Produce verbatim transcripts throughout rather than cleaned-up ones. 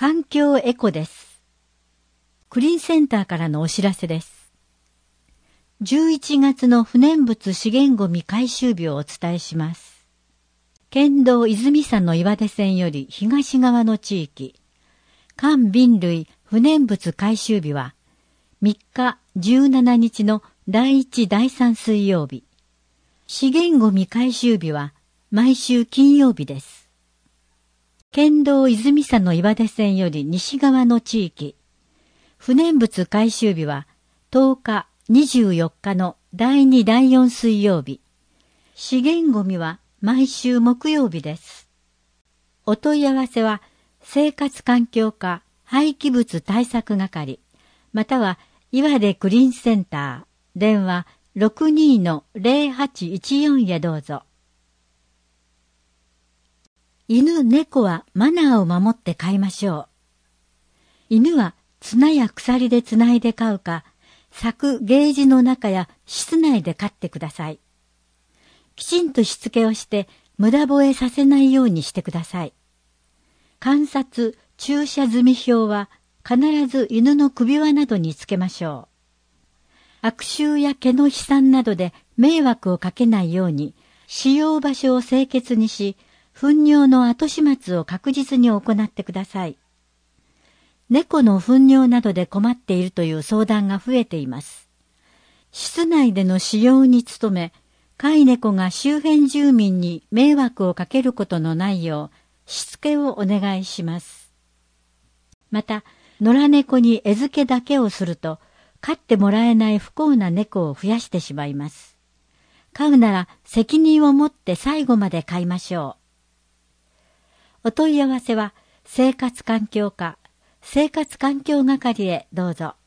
環境エコです。クリーンセンターからのお知らせです。じゅういちがつの不燃物資源ごみ回収日をお伝えします。県道泉山の岩出線より東側の地域、官瓶類不燃物回収日はみっかじゅうしちにちのだいいちだいさん水曜日。資源ごみ回収日は毎週金曜日です。県道泉山の岩出線より西側の地域、不燃物回収日はとおか、にじゅうよっかのだいにだいよん水曜日。資源ごみは毎週木曜日です。お問い合わせは生活環境課廃棄物対策係、または岩出クリーンセンター、電話 ろくにーのぜろはちいちよん へどうぞ。犬、猫はマナーを守って飼いましょう。犬は綱や鎖でつないで飼うか、柵、ゲージの中や室内で飼ってください。きちんとしつけをして無駄吠えさせないようにしてください。観察、注射済み表は必ず犬の首輪などにつけましょう。悪臭や毛の飛散などで迷惑をかけないように、使用場所を清潔にし、糞尿の後始末を確実に行ってください。猫の糞尿などで困っているという相談が増えています。室内での使用に努め、飼い猫が周辺住民に迷惑をかけることのないよう、しつけをお願いします。また、野良猫に餌付けだけをすると、飼ってもらえない不幸な猫を増やしてしまいます。飼うなら責任を持って最後まで飼いましょう。お問い合わせは、生活環境課、生活環境係へどうぞ。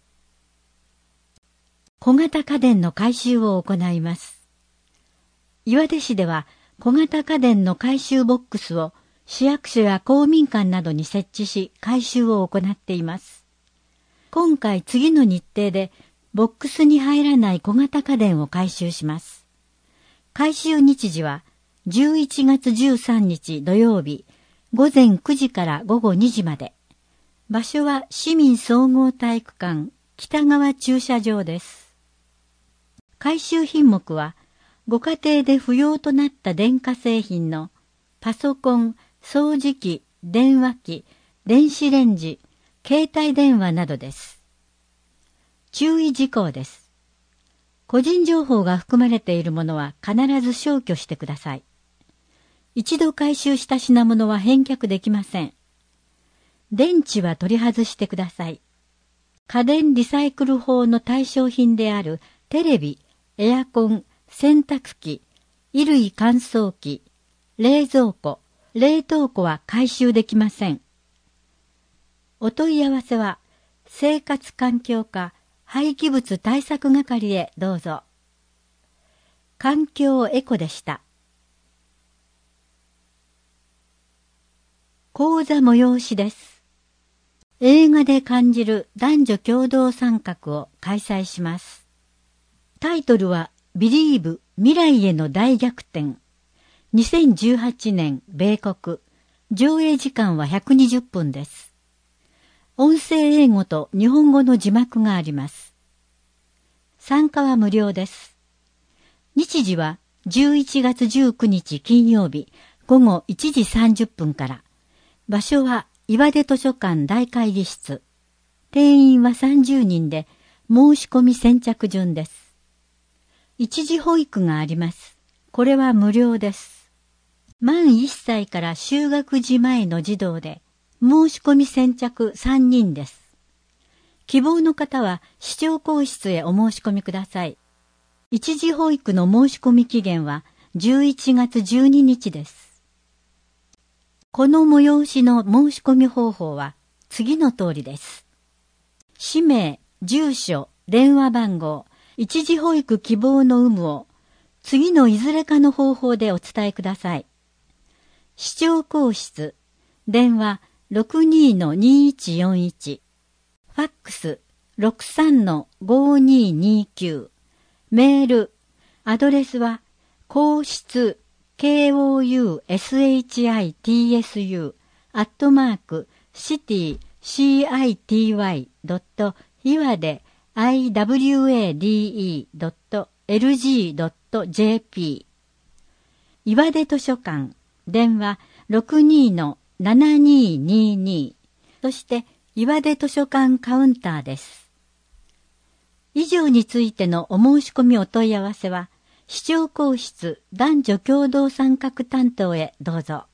小型家電の回収を行います。岩出市では、小型家電の回収ボックスを市役所や公民館などに設置し、回収を行っています。今回次の日程で、ボックスに入らない小型家電を回収します。回収日時は、じゅういちがつじゅうさんにち土曜日、ごぜんくじからごごにじまで。場所は市民総合体育館北側駐車場です。回収品目は、ご家庭で不要となった電化製品のパソコン、掃除機、電話機、電子レンジ、携帯電話などです。注意事項です。個人情報が含まれているものは必ず消去してください。一度回収した品物は返却できません。電池は取り外してください。家電リサイクル法の対象品であるテレビ、エアコン、洗濯機、衣類乾燥機、冷蔵庫、冷凍庫は回収できません。お問い合わせは生活環境課廃棄物対策係へどうぞ。環境エコでした。講座催しです。映画で感じる男女共同参画を開催します。タイトルはビリーブ未来への大逆転。にせんじゅうはちねん米国。上映時間はひゃくにじゅっぷんです。音声英語と日本語の字幕があります。参加は無料です。日時はじゅういちがつじゅうくにち金曜日ごごいちじさんじゅっぷんから。場所は岩出図書館大会議室。定員はさんじゅうにんで申し込み先着順です。一時保育があります。これは無料です。満いっさいから就学時前の児童で申し込み先着さんにんです。希望の方は市長公室へお申し込みください。一時保育の申し込み期限はじゅういちがつじゅうににちです。この催しの申し込み方法は次の通りです。氏名、住所、電話番号、一時保育希望の有無を次のいずれかの方法でお伝えください。市長公室、電話 ろくにーのにいちよんいち、ファックス ろくさんのごにーにーきゅう、メール、アドレスは公室コウシューアットマークシティ シーアイティーワイ ドット 岩手 アイダブリューエーディーイー ドット エルジー ドット ジェーピー 岩手図書館電話 ろくにーのななにーにーにー そして岩手図書館カウンターです。以上についてのお申し込みお問い合わせは市長公室男女共同参画担当へどうぞ。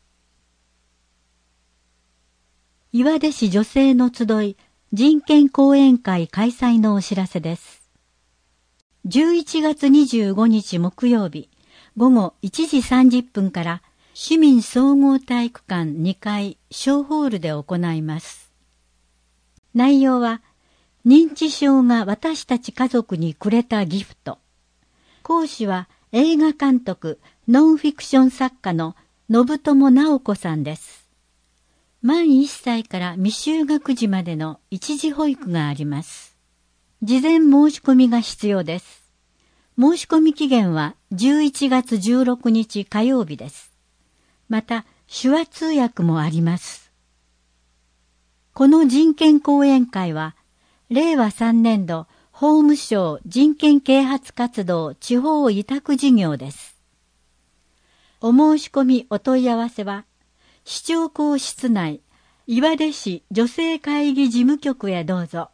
岩手市女性の集い人権講演会開催のお知らせです。じゅういちがつにじゅうごにち木曜日午後いちじさんじゅっぷんから市民総合体育館にかい小ホールで行います。内容は認知症が私たち家族にくれたギフト。講師は映画監督、ノンフィクション作家の信友直子さんです。満いっさいから未就学児までの一時保育があります。事前申し込みが必要です。申し込み期限はじゅういちがつじゅうろくにち火曜日です。また、手話通訳もあります。この人権講演会は、れいわさんねんど法務省人権啓発活動地方委託事業です。お申し込みお問い合わせは、市長公室内、岩手市女性会議事務局へどうぞ。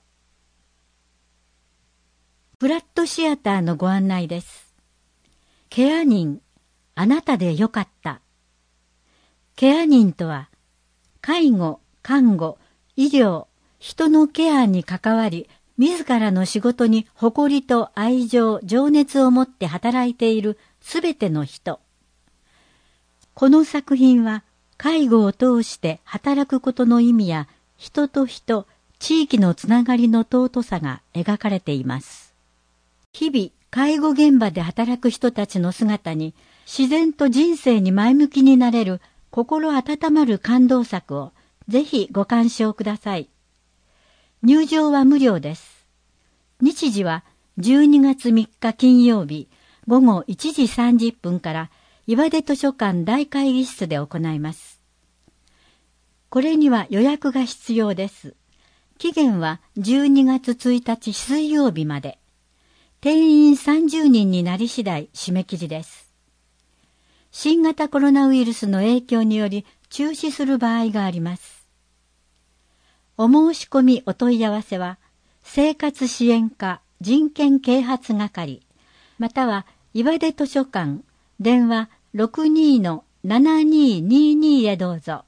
フラットシアターのご案内です。ケア人、あなたでよかった。ケア人とは、介護、看護、医療、人のケアに関わり、自らの仕事に誇りと愛情、情熱を持って働いているすべての人。この作品は、介護を通して働くことの意味や、人と人、地域のつながりの尊さが描かれています。日々、介護現場で働く人たちの姿に、自然と人生に前向きになれる心温まる感動作をぜひご鑑賞ください。入場は無料です。日時はじゅうにがつみっか金曜日午後いちじさんじゅっぷんから岩手図書館大会議室で行います。これには予約が必要です。期限はじゅうにがつついたち水曜日まで。定員さんじゅうにんになり次第締め切りです。新型コロナウイルスの影響により中止する場合があります。お申し込みお問い合わせは、生活支援課人権啓発係、または岩手図書館、電話 ろくにーのななにーにーにー へどうぞ。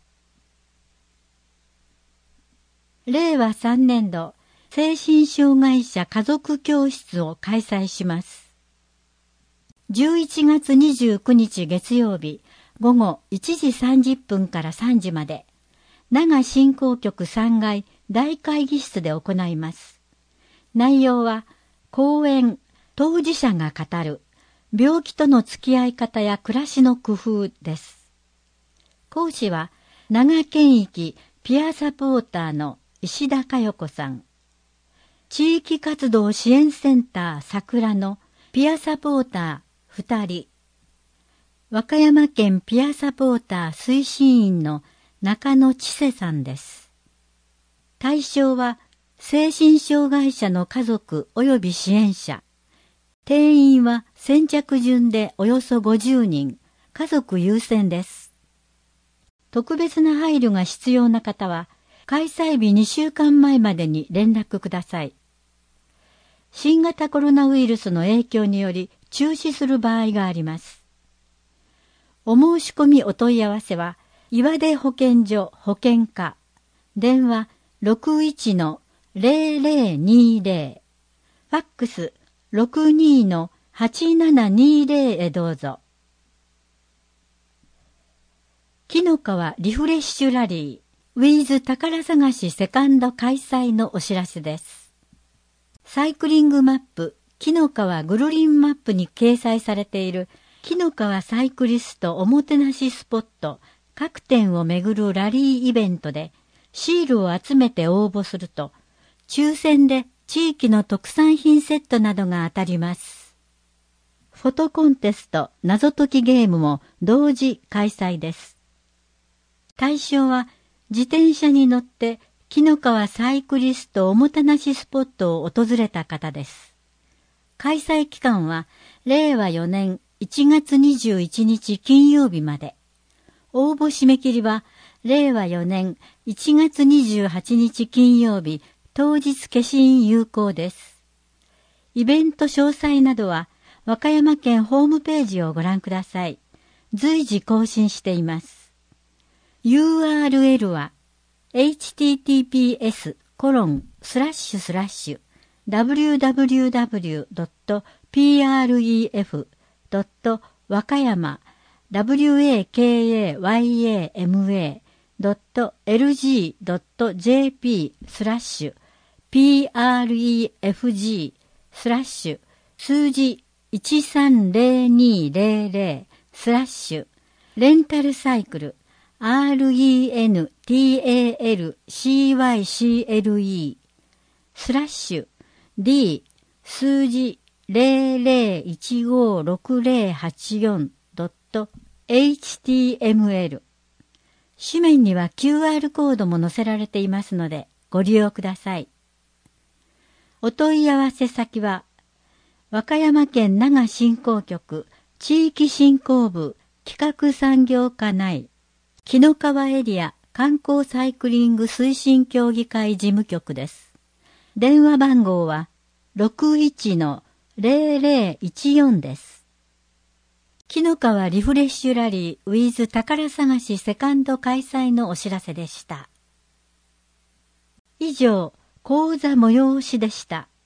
れいわさんねんど精神障害者家族教室を開催します。じゅういちがつにじゅうくにち月曜日午後いちじさんじゅっぷんからさんじまで、長振興局さんがい大会議室で行います。内容は、講演、当事者が語る、病気との付き合い方や暮らしの工夫です。講師は、長県域ピアサポーターの石田佳代子さん。地域活動支援センター桜のピアサポーターふたり。和歌山県ピアサポーター推進員の中野千世さんです。対象は精神障害者の家族及び支援者。定員は先着順でおよそごじゅうにん、家族優先です。特別な配慮が必要な方は、開催日にしゅうかんまえまでに連絡ください。新型コロナウイルスの影響により中止する場合があります。お申し込みお問い合わせは、岩手保健所保健課、電話 ろくいちのぜろぜろにぜろ、ファックス ろくにーのはちななにぜろ へどうぞ。紀の川リフレッシュラリー、ウィズ宝探しセカンド開催のお知らせです。サイクリングマップ、紀の川グルリンマップに掲載されている紀の川サイクリストおもてなしスポット各店をめぐるラリーイベントでシールを集めて応募すると、抽選で地域の特産品セットなどが当たります。フォトコンテスト謎解きゲームも同時開催です。対象は自転車に乗って紀の川サイクリストおもてなしスポットを訪れた方です。開催期間はれいわよねんいちがつにじゅういちにち金曜日まで。応募締め切りはれいわよねんいちがつにじゅうはちにち金曜日当日消印有効です。イベント詳細などは和歌山県ホームページをご覧ください。随時更新しています。ユーアールエル は エイチティーティーピーエスコロンスラッシュスラッシュダブリューダブリューダブリュードットピーアールイーエフドット和歌山ワカヤマドットエルジードットジェーピースラッシュピーアールイーエフジースラッシュ数字いちさんぜろにぜろぜろスラッシュレンタルサイクル アールイーエヌティーエーエルシーワイシーエルイー スラッシュ D 数字ゼロゼロいちごろくゼロはちよんドットエイチティーエムエル 紙面には キューアール コードも載せられていますのでご利用ください。お問い合わせ先は和歌山県那賀振興局地域振興部企画産業課内紀の川エリア観光サイクリング推進協議会事務局です。電話番号は ろくいちのゼロゼロいちよん です。紀の川リフレッシュラリー with 宝探しセカンド開催のお知らせでした。以上、講座催しでした。